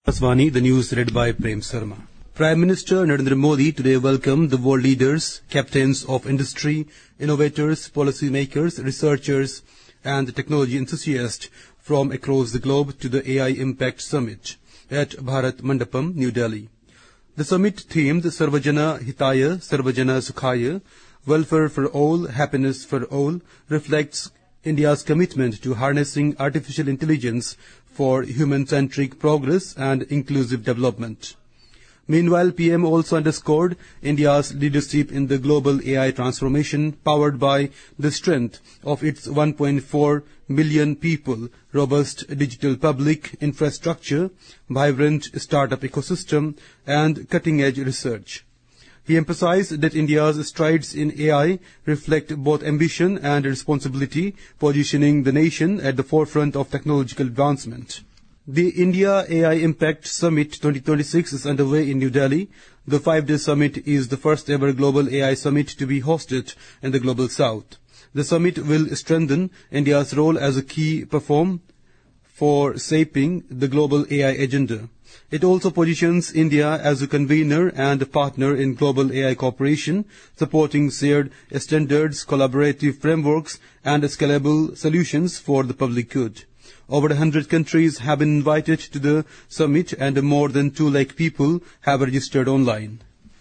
Aswani, the news read by Prem Sharma. Prime Minister Narendra Modi today welcomed the world leaders, captains of industry, innovators, policymakers, researchers and technology enthusiasts from across the globe to the AI Impact Summit at Bharat Mandapam, New Delhi. The summit themed Sarvajana Hitaya, Sarvajana Sukhaya, welfare for all, happiness for all, reflects India's commitment to harnessing artificial intelligence for human-centric progress and inclusive development. Meanwhile, PM also underscored India's leadership in the global AI transformation powered by the strength of its 1.4 million people, robust digital public infrastructure, vibrant startup ecosystem, and cutting-edge research. He emphasized that India's strides in AI reflect both ambition and responsibility, positioning the nation at the forefront of technological advancement. The India AI Impact Summit 2026 is underway in New Delhi. The 5-day summit is the first ever global AI summit to be hosted in the Global South. The summit will strengthen India's role as a key platform for shaping the global AI agenda. It also positions India as a convener and a partner in global AI cooperation, supporting shared standards, collaborative frameworks, and scalable solutions for the public good. Over 100 countries have been invited to the summit and more than 2 lakh people have registered online.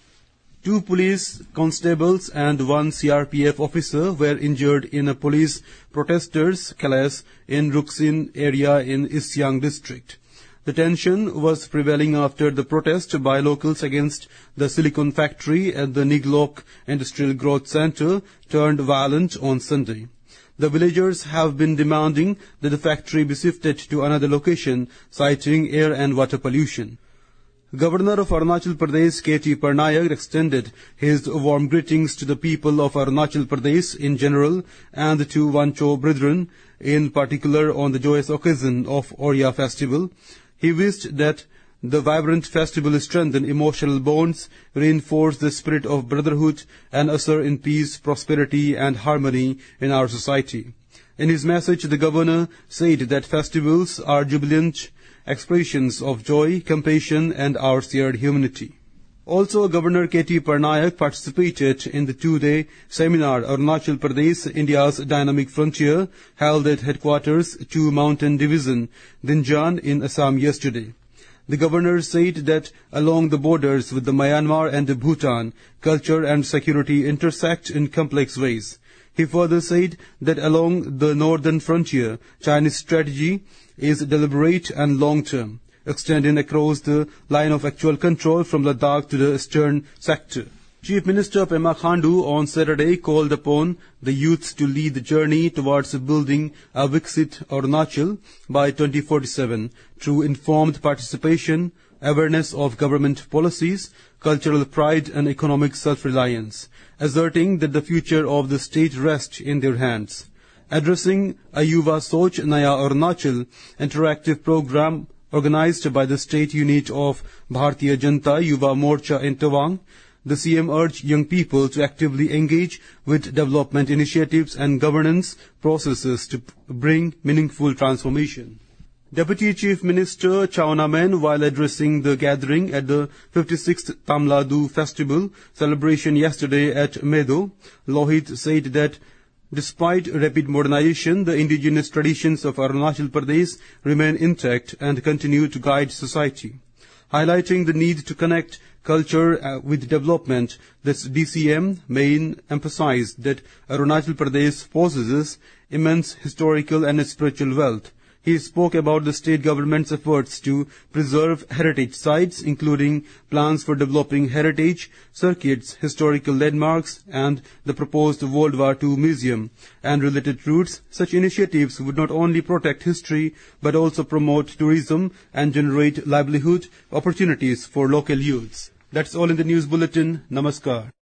2 police constables and 1 CRPF officer were injured in a police protesters' clash in Ruksin area in East Siang district. The tension was prevailing after the protest by locals against the silicon factory at the Niglok Industrial Growth Center turned violent on Sunday. The villagers have been demanding that the factory be shifted to another location, citing air and water pollution. Governor of Arunachal Pradesh K.T. Parnayak extended his warm greetings to the people of Arunachal Pradesh in general and to Wancho brethren in particular on the joyous occasion of Orya festival. He wished that the vibrant festival strengthen emotional bonds, reinforce the spirit of brotherhood, and usher in peace, prosperity, and harmony in our society. In his message, the governor said that festivals are jubilant expressions of joy, compassion, and our shared humanity. Also, Governor K.T. Parnayak participated in the 2-day seminar Arunachal Pradesh, India's Dynamic Frontier, held at headquarters 2 Mountain Division, Dinjan in Assam yesterday. The governor said that along the borders with the Myanmar and Bhutan, culture and security intersect in complex ways. He further said that along the northern frontier, Chinese strategy is deliberate and long-term, extending across the line of actual control from Ladakh to the eastern sector. Chief Minister Pema Khandu on Saturday called upon the youth to lead the journey towards building a Viksit Arunachal by 2047 through informed participation, awareness of government policies, cultural pride and economic self-reliance, asserting that the future of the state rests in their hands. Addressing a Yuva Soch Naya Arunachal interactive program organized by the state unit of Bharatiya Janata Yuva Morcha in Tawang, the CM urged young people to actively engage with development initiatives and governance processes to bring meaningful transformation. Deputy Chief Minister Chawna Men, while addressing the gathering at the 56th Tamil Nadu Festival celebration yesterday at Meadow, Lohit said that despite rapid modernization, the indigenous traditions of Arunachal Pradesh remain intact and continue to guide society. Highlighting the need to connect culture with development, this DCM main emphasized that Arunachal Pradesh possesses immense historical and spiritual wealth. He spoke about the state government's efforts to preserve heritage sites, including plans for developing heritage circuits, historical landmarks, and the proposed World War II museum and related routes. Such initiatives would not only protect history, but also promote tourism and generate livelihood opportunities for local youths. That's all in the news bulletin. Namaskar.